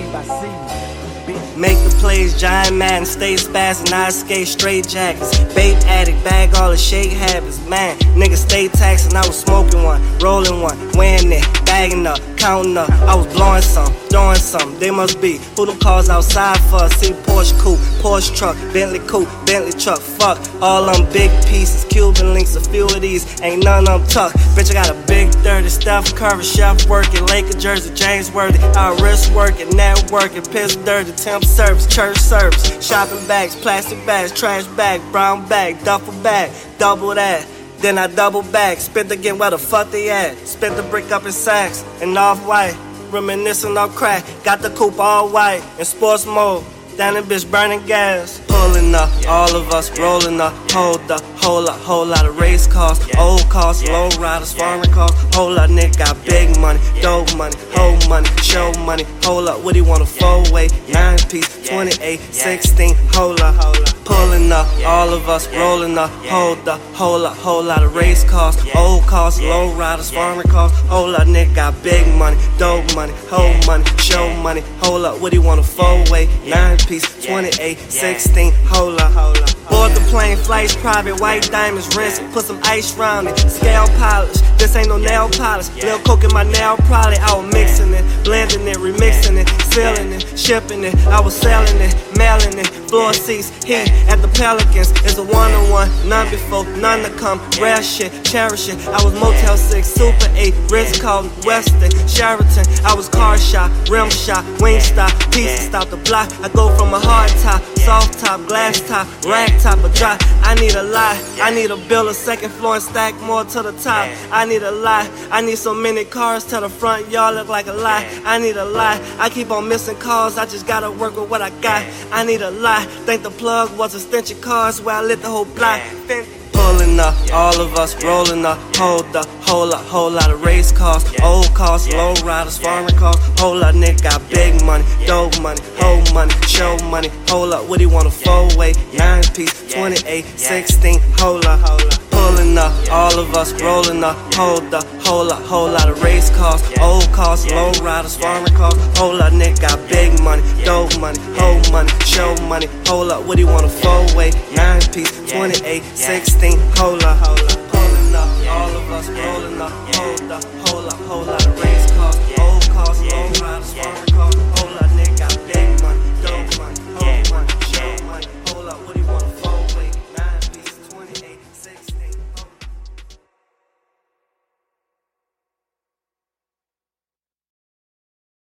Make the plays, giant Madden, stay spazzing, I escape straight jackets. Babe addict, bag all the shake habits. Man, niggas stay taxing, I was smoking one, rolling one, weighing it, bagging up, counting up. I was blowing some, throwing some, they must be. Who them cars outside for? See Porsche coupe, Porsche truck, Bentley coupe, Bentley truck. Fuck, all them big pieces, Cuban links, a few of these, ain't none of them tucked. Bitch, I got a big 30, Steph Curry, chef working, Laker jersey, James Worthy. Our wrist working, networking, piss dirty, temp service, church service, shopping bags, plastic bags, trash bag, brown bag, duffel bag, double that. Then I double back, spent again where the fuck they at. Spent the brick up in sacks and off-white, reminiscing of crack. Got the coupe all white in sports mode. Down in bitch burning gas. Pulling up, all of us rolling up. Hold up, whole lot of race cars. Old cars, low riders, foreign cars. Whole lot nigga got big money, dope money, whole money, show money. Hold up, what do you want a 4-way? 9-piece, 28, 16, hold up. Pulling up, all of us rolling up. Hold up, whole lot of race cars. Old cars, low riders, foreign cars. Whole lot nigga got big money, dope money, whole money, show money. Hold up, what do you want a 4-way? 9-piece, 28, 16, hold up. Board the plane, flights private, white diamonds, rinse, put some ice round it, scale polish. This ain't no nail polish. Lil' coke in my nail probably. I was mixing it, blending it, remixing it, sealing it, shipping it. I was selling it, mailing it. Floor seats, heat at the Pelicans. It's a one-on-one, none before, none to come. Rare shit, cherish it. I was Motel 6, Super 8, Ritz-Carlton, Weston, Sheraton. I was car shop, rim shop, wing stop, pizza stop, the block. I go from a hard top, soft top, glass top, rag top, a drop. I need a lot. I need to build a second floor and stack more to the top. I need a lot. I need so many cars to the front yard look like a lot. I need a lot. I keep on missing cars. I just gotta work with what I got. I need a lot. Think the plug was a stench of cars where I lit the whole block. Pulling up, all of us rolling up. Hold up, whole lot of race cars. Old cars, low riders, foreign cars. Whole lot nigga got big money, dope money, whole money, show money. Hold up, what do you want a 4-way? 9-piece, 28, 16, hold up. Pulling up, all of us rolling up. Hold up, whole lot of race cars. Old cars, low riders, foreign cars. Whole lot nigga got big money, dope money, whole money, show money. Hold up, what do you want a 4-way? 9-piece, 28, 16, hold up. Pulling up, all of us rolling up. Hold up, whole lot of race